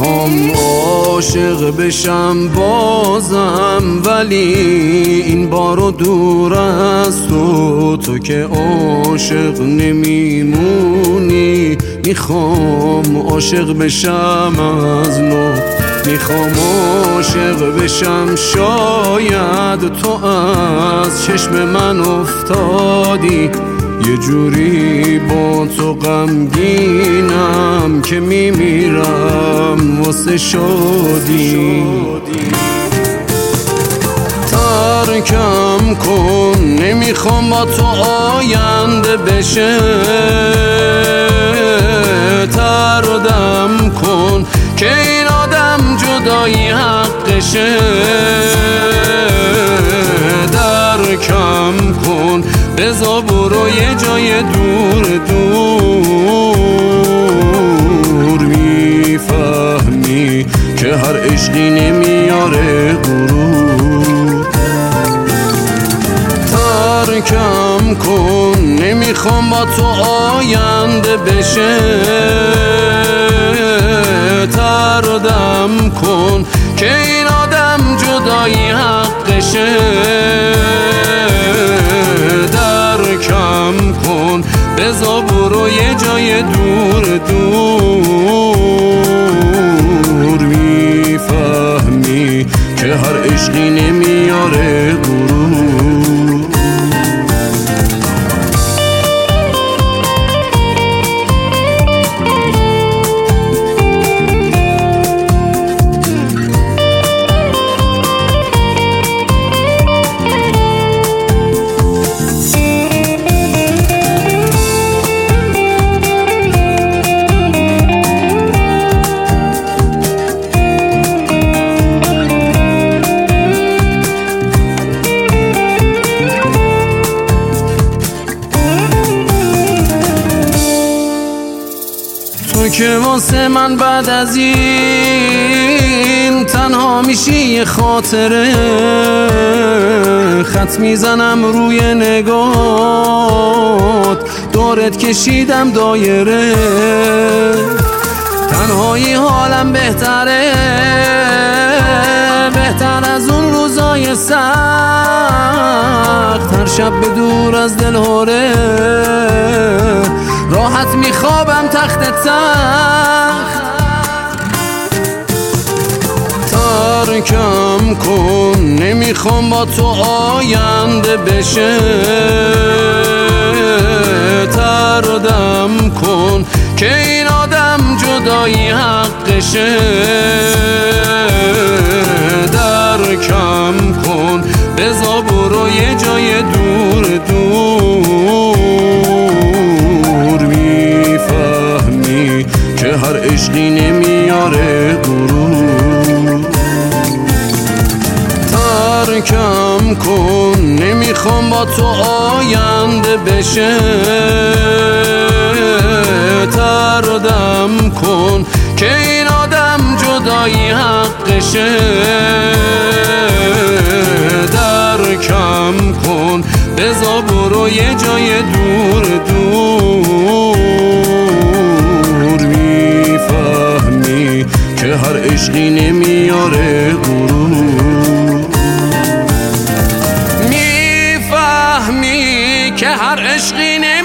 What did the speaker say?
میخوام عاشق بشم بازم، ولی این بارو دور از تو که عاشق نمیمونی. میخوام عاشق بشم از نو، میخوام عاشق بشم. شاید تو از چشم من افتادی، یه جوری با تو غمگینم که میمیرم واسه شادی. ترکم کن، نمیخوام با تو آینده بشه. تردم کن که این آدم جدایی حقشه. درکم کن، بذار برو یه جای دور دور. میفهمی که هر عشقی نمیاره غرور. ترکم کن، نمیخوام با تو آینده بشه. تردم کن که این آدم جدایی حقشه. درکم کن، بذار برو یه جای دور دور. میفهمی که هر عشقی نمیاره غرور. تو که واسه من بعد از این تنها میشی یه خاطره. خط میزنم روی نگات، دورت کشیدم دایره. تنهایی حالم بهتره، بهتر از اون روزای سخت. هر شب به دور از دل هره، راحت میخوابم تخت تخت. ترکم کن، نمیخوام با تو آینده بشه. تردم کن که این آدم جدایی حقشه. درکم کن، بذار برو یه جای دور دور. میفهمی که هر عشقی نمیاره غرور. ترکم کن، نمیخوام با تو آینده بشه. تردم کن که این آدم جدایی حقشه. درکم کن، بذار برو یه جای دور دور. میفهمی که هر عشقی نمیاره غرور. میفهمی که هر عشقی